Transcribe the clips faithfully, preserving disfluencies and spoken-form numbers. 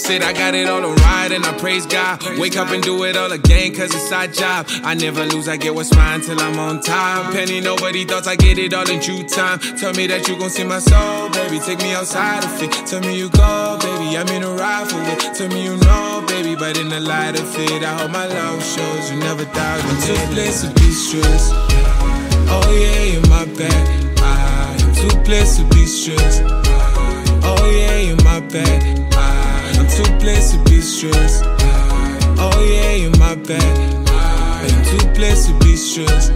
Said I got it all on ride and I praise God. Wake up and do it all again cause it's our job. I never lose, I get what's mine till I'm on top. Penny nobody thoughts I get it all in due time. Tell me that you gon' see my soul, baby. Take me outside of it. Tell me you go, baby. I'm in a ride for it. Tell me you know, baby. But in the light of it, I hope my love shows you never doubt it. I'm too blessed to be stressed. Oh yeah, you're my bad. I'm too blessed to be stressed. Oh yeah, you're my bad. I'm too blessed to be stressed. Oh yeah, you're my bad. I'm too blessed to be stressed.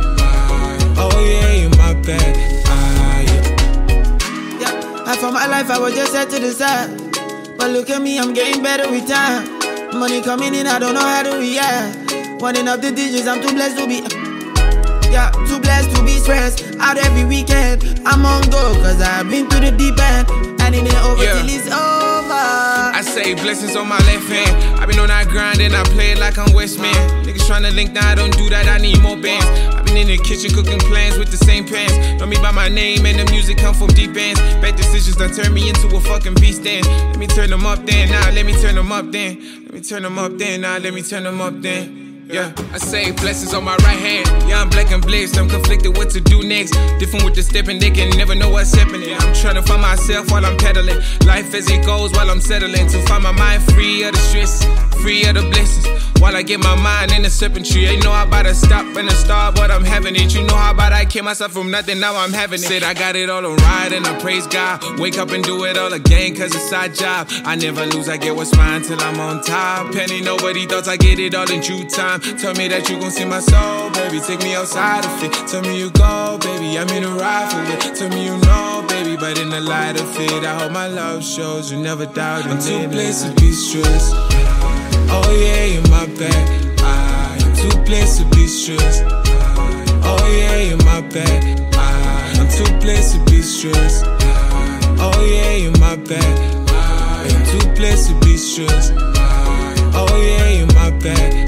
Oh yeah, you're my bad. Ah, yeah. Yeah, half of my life I was just set to the side. But look at me, I'm getting better with time. Money coming in, I don't know how to react. Running up the digits, I'm too blessed to be. Yeah, too blessed to be stressed out every weekend. I'm on go, cause I've been through the deep end. And it ain't over yeah. till it's over. I say blessings on my left hand. I been on that grind and I play it like I'm Westman. Niggas tryna link, now I don't do that, I need more bands. I been in the kitchen cooking plans with the same pans. Know me by my name and the music come from deep ends. Bad decisions done turn me into a fucking beast then. Let me turn them up then, nah, let me turn them up then. Let me turn them up then, nah, let me turn them up then. Yeah, I say blessings on my right hand. Yeah, I'm black and blessed, I'm conflicted what to do next. Different with the stepping, they can never know what's happening. I'm trying to find myself while I'm pedaling. Life as it goes while I'm settling. To find my mind free of the stress, free of the blessings. While I get my mind in the serpentry. Ain't know how about to stop and to start, but I'm having it. You know how about I came myself from nothing, now I'm having it. Said I got it all on ride and I praise God. Wake up and do it all again cause it's our job. I never lose, I get what's mine till I'm on top. Penny nobody thoughts I get it all in due time. Tell me that you gon' see my soul, baby. Take me outside of it. Tell me you go, baby. I'm in a ride for it. Tell me you know, baby. But in the light of it, I hope my love shows you never doubt it. I'm too blessed to be stressed. Oh yeah, you're my bad. I'm too blessed to be stressed. Oh yeah, you're my bad. I'm too blessed to be stressed. Oh yeah, you're my bad. I'm too blessed to be stressed. Oh yeah, you're my bad.